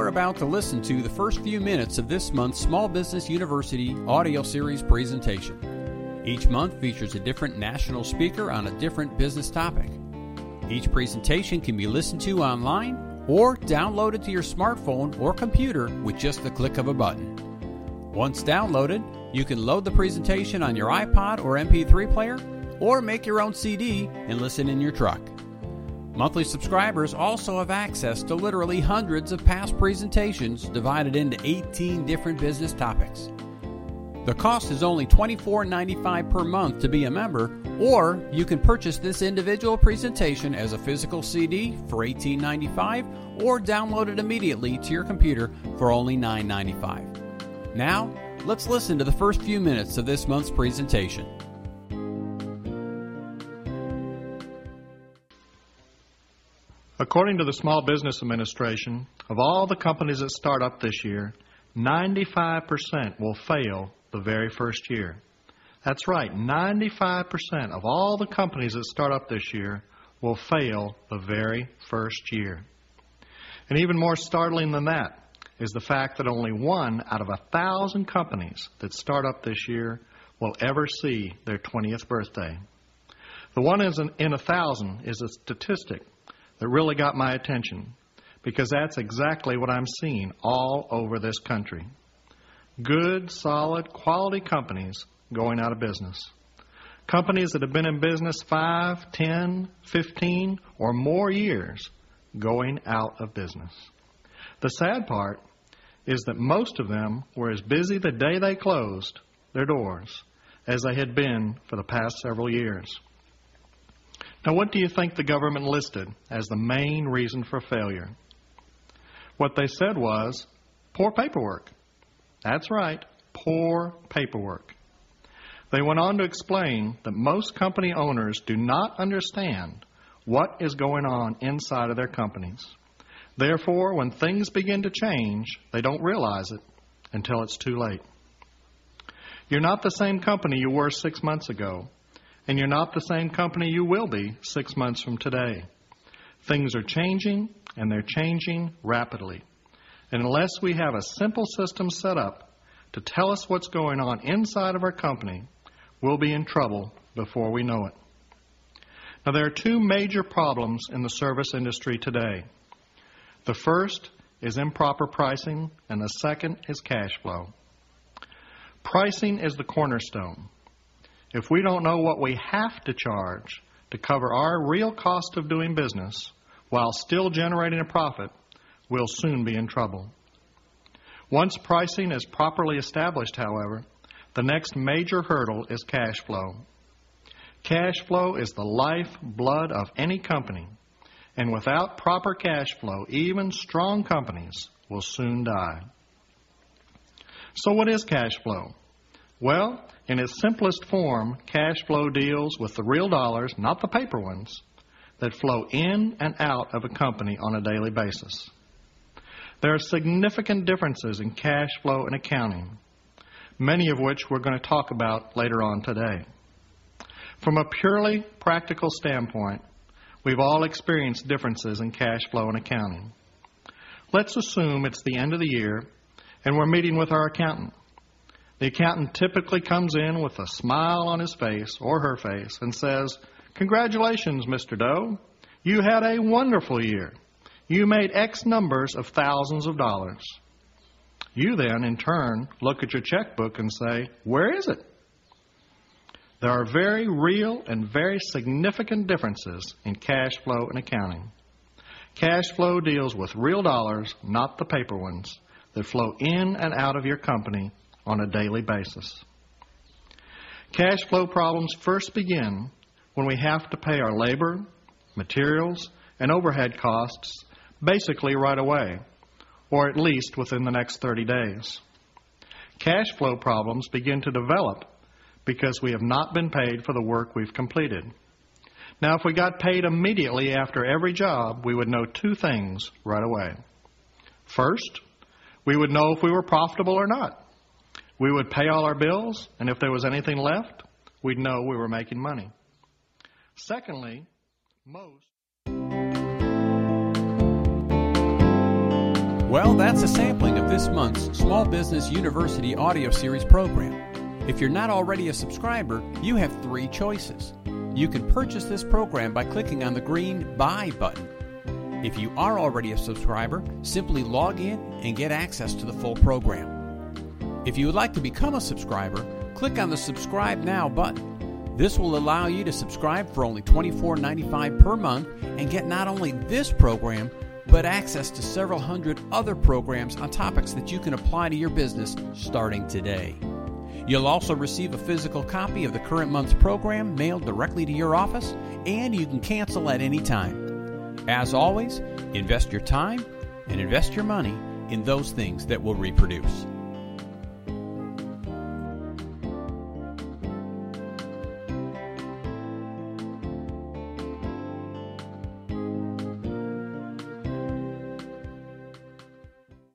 are about to listen to the first few minutes of this month's Small Business University audio series presentation. Each month features a different national speaker on a different business topic. Each presentation can be listened to online or downloaded to your smartphone or computer with just the click of a button. Once downloaded, you can load the presentation on your iPod or MP3 player, or make your own CD and listen in your truck. Monthly subscribers also have access to literally hundreds of past presentations divided into 18 different business topics. The cost is only $24.95 per month to be a member, or you can purchase this individual presentation as a physical CD for $18.95 or download it immediately to your computer for only $9.95. Now, let's listen to the first few minutes of this month's presentation. According to the Small Business Administration, of all the companies that start up this year, 95% will fail the very first year. That's right, 95% of all the companies that start up this year will fail the very first year. And even more startling than that is the fact that only 1 out of 1,000 companies that start up this year will ever see their 20th birthday. The 1 in 1,000 is a statistic that really got my attention, because that's exactly what I'm seeing all over this country. Good, solid, quality companies going out of business. Companies that have been in business 5, 10, 15, or more years going out of business. The sad part is that most of them were as busy the day they closed their doors as they had been for the past several years. Now, what do you think the government listed as the main reason for failure? What they said was poor paperwork. That's right, poor paperwork. They went on to explain that most company owners do not understand what is going on inside of their companies. Therefore, when things begin to change, they don't realize it until it's too late. You're not the same company you were 6 months ago. And you're not the same company you will be 6 months from today. Things are changing, and they're changing rapidly. And unless we have a simple system set up to tell us what's going on inside of our company, we'll be in trouble before we know it. Now, there are 2 major problems in the service industry today. The first is improper pricing, and the second is cash flow. Pricing is the cornerstone. If we don't know what we have to charge to cover our real cost of doing business while still generating a profit, we'll soon be in trouble. Once pricing is properly established, however, the next major hurdle is cash flow. Cash flow is the lifeblood of any company, and without proper cash flow, even strong companies will soon die. So what is cash flow? Well, in its simplest form, cash flow deals with the real dollars, not the paper ones, that flow in and out of a company on a daily basis. There are significant differences in cash flow and accounting, many of which we're going to talk about later on today. From a purely practical standpoint, we've all experienced differences in cash flow and accounting. Let's assume it's the end of the year and we're meeting with our accountant. The accountant typically comes in with a smile on his face or her face and says, "Congratulations, Mr. Doe. You had a wonderful year. You made X numbers of thousands of dollars." You then, in turn, look at your checkbook and say, "Where is it?" There are very real and very significant differences in cash flow and accounting. Cash flow deals with real dollars, not the paper ones, that flow in and out of your company on a daily basis. Cash flow problems first begin when we have to pay our labor, materials, and overhead costs basically right away, or at least within the next 30 days. Cash flow problems begin to develop because we have not been paid for the work we've completed. Now, if we got paid immediately after every job, we would know 2 things right away. First, we would know if we were profitable or not. We would pay all our bills, and if there was anything left, we'd know we were making money. Secondly, Well, that's a sampling of this month's Small Business University audio series program. If you're not already a subscriber, you have 3 choices. You can purchase this program by clicking on the green Buy button. If you are already a subscriber, simply log in and get access to the full program. If you would like to become a subscriber, click on the Subscribe Now button. This will allow you to subscribe for only $24.95 per month and get not only this program, but access to several hundred other programs on topics that you can apply to your business starting today. You'll also receive a physical copy of the current month's program mailed directly to your office, and you can cancel at any time. As always, invest your time and invest your money in those things that will reproduce.